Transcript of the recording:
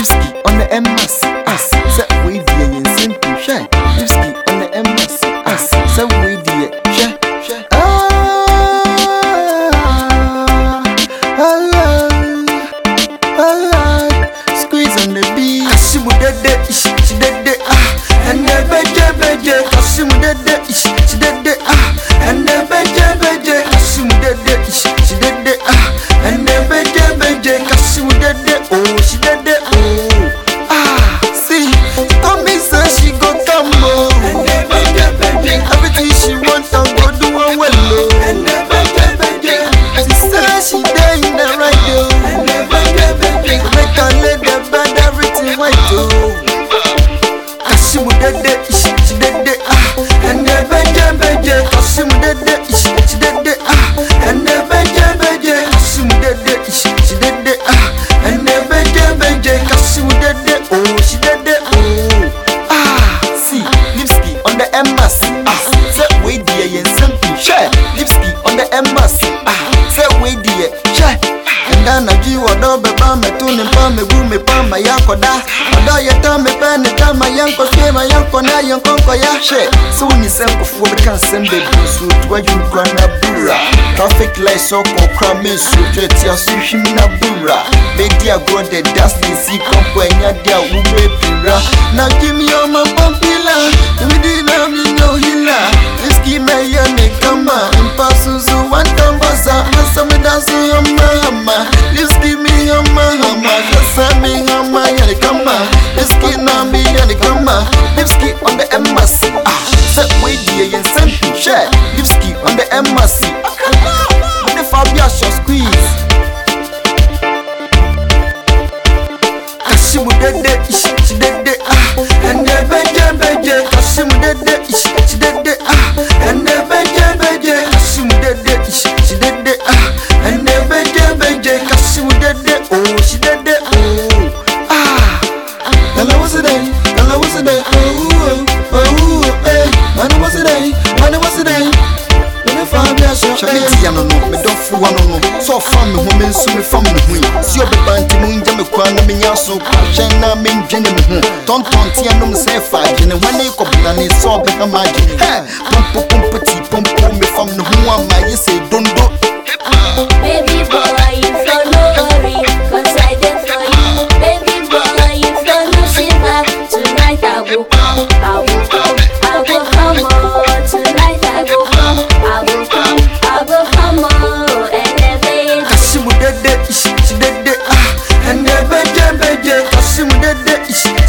Lipski on the MS. Set we dear in simple share. Lipski on the MS. Set we dear share. Squeeze on the beat. Kashimu dede, she dede and the beje. Kashimu dede, she dede and the beje. Kashimu dede, she dede and the beje. Kashimu dede, oh she dede, oh see. Tommy says she go come and the beje. Everything she wants I go do her well and the beje. She says she there in the right and the beje. Make her let the bad everything white oh. Kashimu dede, she dede and the beje. Kashimu dede, she dede and the beje. Kashimu dede, she dede and the beje. Kashimu dede, oh she dede, oh see. Lipski on the MS. Say we dear yen simple share. Lipski on the MS. Say we dear share. And then I give a dog about me to me palm me room me palm my yakoda. Although you tell me pen it down my yanko came my yanko na yanko ya share. So when you send before we can send the boots to where you gonna bura. Traffic lights so called cramming so jet ya sushi na bura. Media go the dust they see come when ya dia ube pira. Now give me all my pumpila. We didn't me no hila. Lipski me yane kama. Impasuzu one tambaza. Asa me dance your mama. Lipski me your mama. Kasa me mama yane kama. Lipski na me yane kama. Lipski on the MS. Set way dear yen simple share. Lipski on the MS. The Fabia shall squeeze. Kashimu dede, she dede and the beje. Kashimu dede, she dede and the beje. Kashimu dede, she dede and the beje. Kashimu dede, oh she dede, oh Hello what's the day? Hello what's the day? Oh hey. Man what's the day? Man what's the day? Charity no me don't fool no so fam me ho me nso me fam me hu si obeba nti mu nja me kwa na me nya so hwen na me ndwene me hu ton tia no me say fa gene wane ko bina ne so obeka maji he pompo me fam no hu ama ye say dondo baby boy you don't worry cause I did for you baby boy you don't shiver tonight I will come on tonight I will come on and the baby Kashimu dede, she dede and the beje. Kashimu dede, she